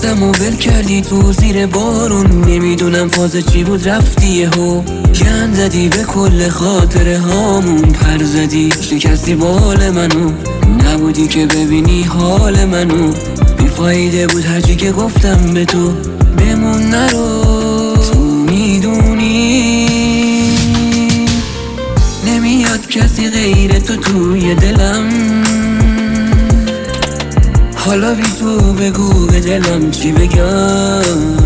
رفتم و ول کردی تو زیر بارون، نمیدونم فاز چی بود رفتی یهو، گند زدی به کل خاطره هامون، پر زدی شکستی بال منو، نبودی که ببینی حال منو، بیفایده بود هرچی که گفتم به تو، بمون نرو تو میدونی نمیاد کسی غیر تو توی دلم، حالا بی تو بگو به دلم چی بگم،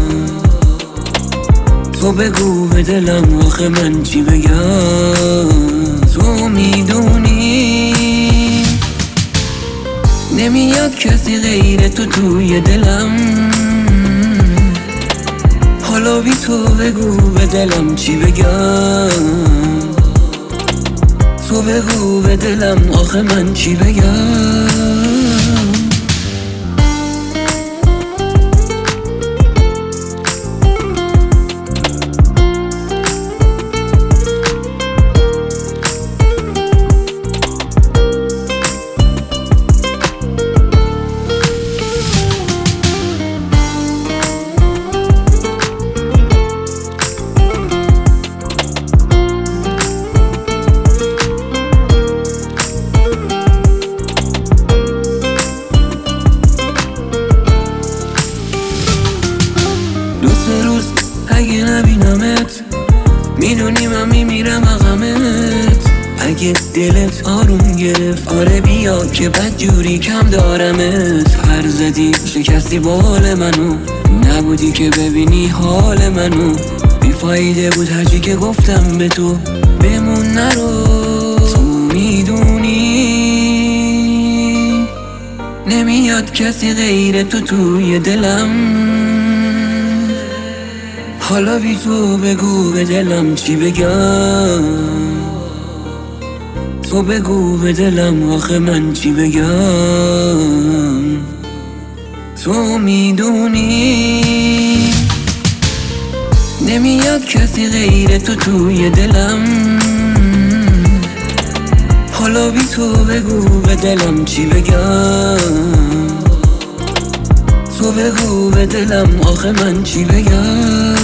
تو بگو به دلم آخه من چی بگم، تو میدونی نمیاد کسی غیر تو توی دلم، حالا بی تو بگو به دلم چی بگم، تو بگو به دلم آخه من چی بگم. روز اگه نبینمت میدونی من میمیرم عقمت، اگه دلت آروم گرفت آره بیا که بد جوری کم دارمت، پر زدی شکستی بال منو، نبودی که ببینی حال منو، بیفایده بود هرچی که گفتم به تو، بمون نرو تو میدونی نمیاد کسی غیر تو توی دلم، حالا بی تو بگو به دلم چی بگم، تو بگو به دلم آخه من چی بگم، تو میدونی نمیاد کسی غیر تو توی دلم، حالا بی تو بگو به دلم چی بگم، تو بگو به دلم آخه من چی بگم.